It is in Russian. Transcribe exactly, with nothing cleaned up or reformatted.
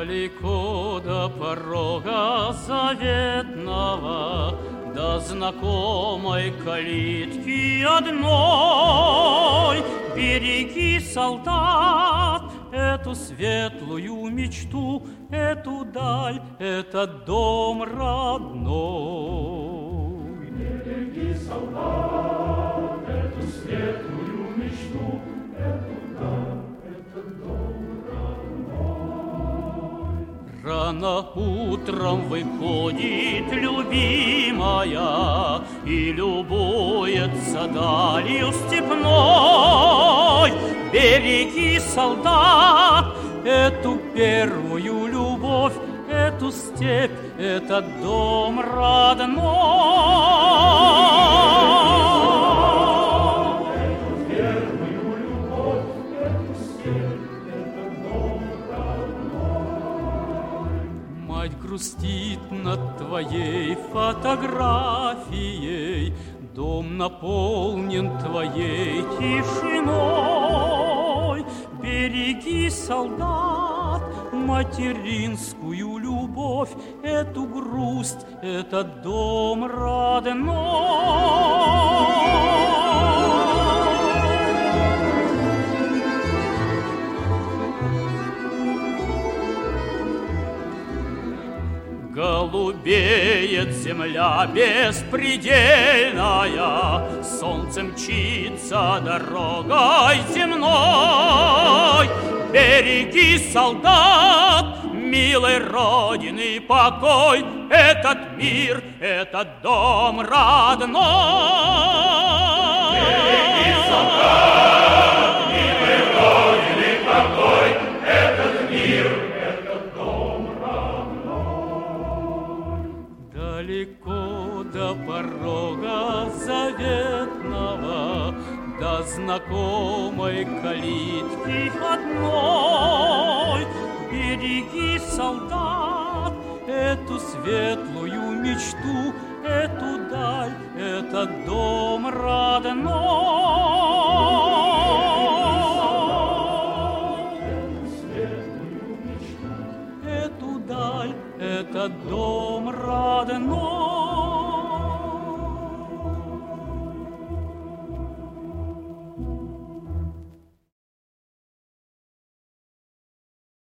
Далеко до порога заветного, до знакомой калитки одной, береги, солдат, эту светлую мечту, эту даль, этот дом родной. Береги, солдат, эту светлую мечту, эту даль, этот дом родной. Рано утром выходит любимая и любуется далью степной. Береги, солдат, эту первую любовь, эту степь, этот дом родной. Эту первую любовь, эту степь, этот дом родной. Мать грустит над твоей фотографией, дом наполнен твоей тишиной. Береги, солдат, материнскую любовь, эту грусть, этот дом родной. Голубеет земля беспредельная, солнце мчится дорогой земной. Береги, солдат, милой родины покой, этот мир, этот дом родной. Береги, солдат, милой родины покой, этот мир, этот дом родной. Далеко до порога заветного, до знакомой калитки одной. Береги, солдат, эту светлую мечту, эту даль, этот дом родной. Эту светлую мечту, Эту даль, этот дом родной.